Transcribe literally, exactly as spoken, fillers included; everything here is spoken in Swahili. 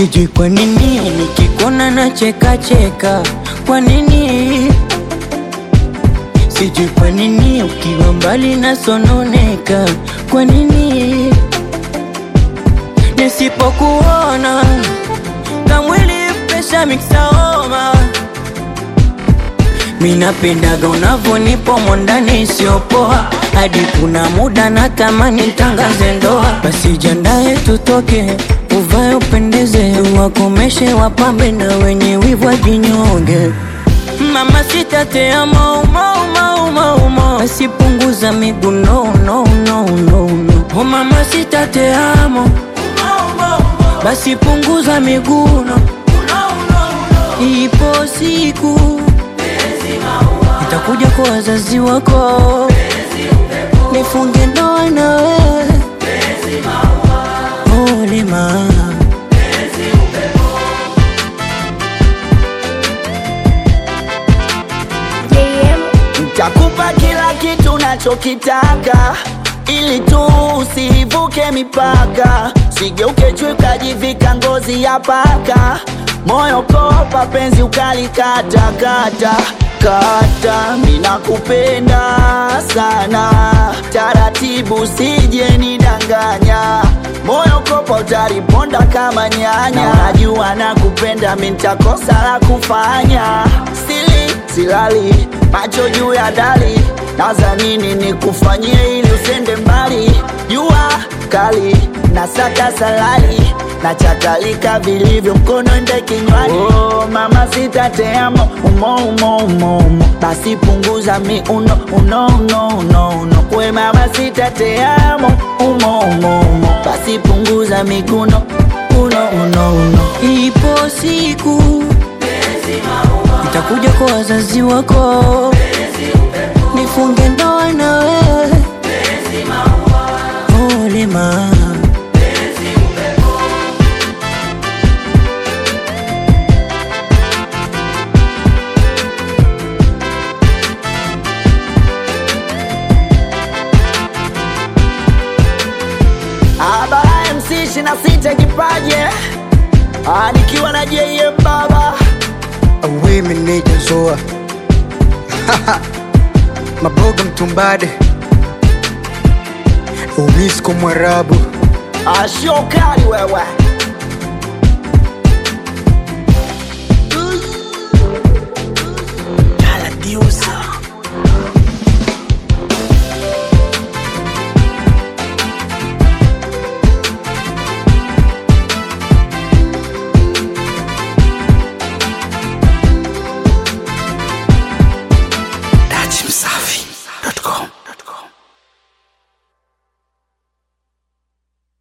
Sijui kwa nini nikikuona na cheka cheka. Kwa nini? Sijui kwa nini ukiwa mbali na sononeka. Kwa nini? Nisipokuona kamwili pesha mixaoma. Minapendaga unavonipo mondani siopoa. Hadi kuna muda na tamani tangaze ndoa. Basi jiandae tutoke, uvae upendeze, wakomeshe wapambe na wenye wivu wajinyonge. Mama sita te amo, umo, umo, umo, umo. Basi punguza miguu, no, no, no, no, no. Oh mama sita te amo, basi punguza miguu, no. Ipo siku nitakuja kwa wazazi wako, nifunge ndoa na wewe. Ole mama, nitakupa kila kitu nachokitaka, ili tu usivuke mipaka. Sigeuke chui ukajivika ngozi ya paka. Moyo kopa penzi ukalikata kata kata. Mina kupenda sana, taratibu sije nidanganya. Moyo kopa utariponda kama nyanya. Najua nakupenda mintakosa la kufanya. Sili silali, macho juu ya dali. Naza nini nikufanyie ili usende mbali. Jua kali, nasaka salali, na chakalika vilivyo mkono ende kinywani. Oh mama sita te amo, umo umo umo umo. Basi punguza miuno, uno uno uno uno. We mama sita te amo, umo umo umo. Basi punguza miguno, uno uno uno. ipo siku nitakuja kwa wazazi wako, nifunge ndoa na wewe. Ole mama, Abara M C ishirini na sita kipaje, ah, nikiwa na J M baba. Awe meneja Zoa Maboga Mtumbade Umisko Mwarabu. Ashokali wewe.